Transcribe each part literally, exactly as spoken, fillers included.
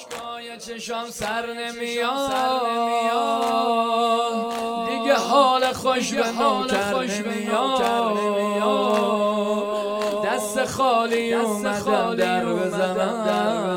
اشکای چشام سر نمیاد دیگه حال خوش به نوکر نمیاد دست خالی اومدم در بزنم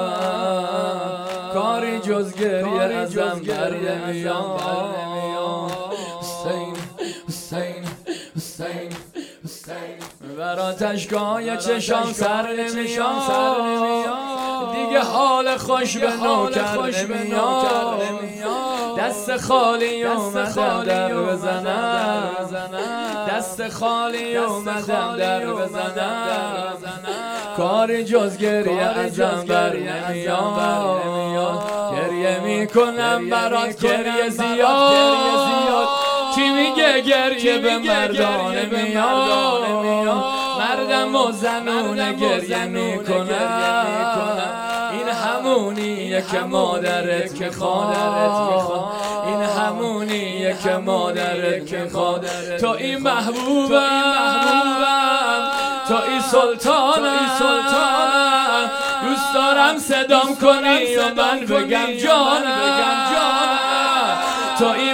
کاری جز گریه ازم بر نمیاد حسین حسین حسین حسین برات اشکای چشام سر نمیاد دیگه حال خوش به نوکر نمیاد دست خالی اومدم در بزنم دست خالی اومدم در بزنم کاری جز گریه ازم بر نمیاد گریه میکنم برات گریه زیاد کی میگه گریه به مردانه میاد مردم و زنونه گریه میکنن این همونیه که مادرت میخواد این همونیه که مادرت میخواد تو این محبوبم تو این سلطانم دوست دارم صدام کنی و من بگم جانم تو این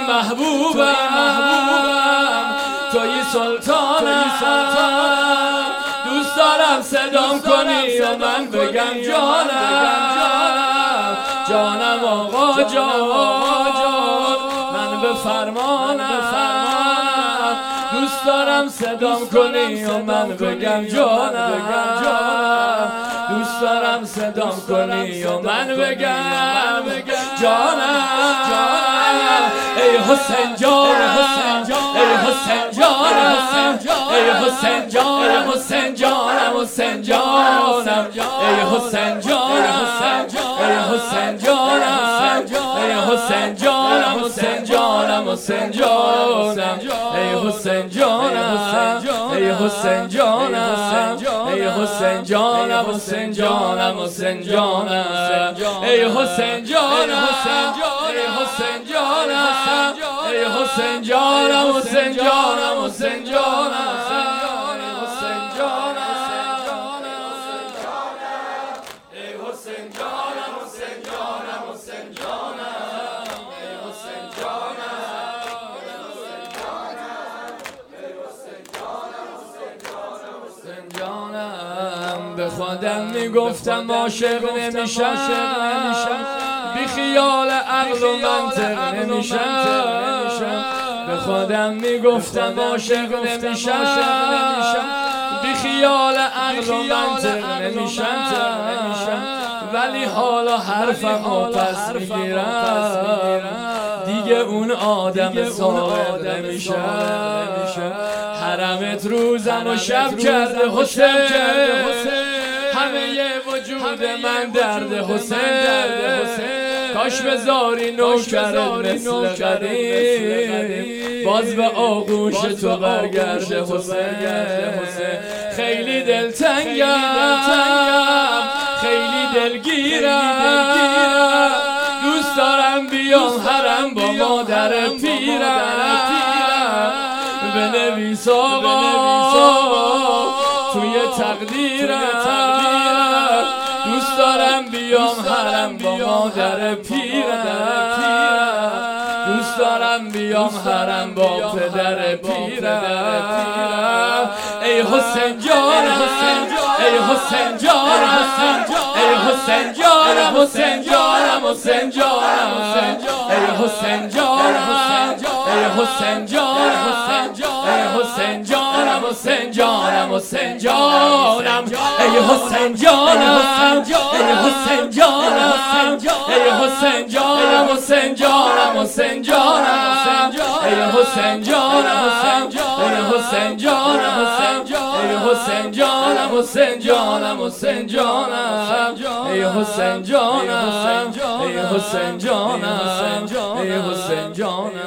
محبوبم تو این سلطانم دوست دارم صدام کنی و من بگم جانم جانم آقا جان من به فرمانم دوست دارم صدام کنی و من بگم جانم دوست دارم صدام کنی و من بگم جانم ای حسین جانم ای حسین جانم ای حسین جانم حسین جانم حسین جانم ای حسین جانم ای حسین جانم ای حسین جانم حسین جانم حسین جانم ای حسین جانم ای حسین جانم ای حسین جانم حسین جانم حسین جانم ای حسین جانم ای حسین جانم ای حسین جانم حسین جانم حسین جانم به خودم میگفتم عاشق نمیشم بی خیال عقل و منطق نمیشم به خودم میگفتم عاشق نمیشم بی خیال عقل و منطق نمیشم ولی حالا حرفمو پس میگیرم دیگه اون آدم صادق نمیشم حرمت روزم و شب کرده حسین همه وجود من درد حسین کاش بذاری نوکرت مثل قدیم باز به آغوش تو برگرده حسین خیلی دلتنگم خیلی دلگیرم دوست دارم بیام حرم با مادر پیرم بنویس آقا توی تقدیرم دوست دارم بیام حرم با مادر پیرم دوست دارم بیام حرم با پدر پیرم ای حسین جانم ای حسین جانم ای حسین جانم حسین جانم حسین جانم ای حسین جانم ای حسین جانم ای حسین جانم حسین جانم حسین جانم ای حسین جانم ای حسین جانم ای حسین جانم حسین جانم حسین جانم ای حسین جانم ای حسین جانم ای حسین جانم حسین جانم حسین جانم ای حسین جانم ای حسین جانم ای حسین جانم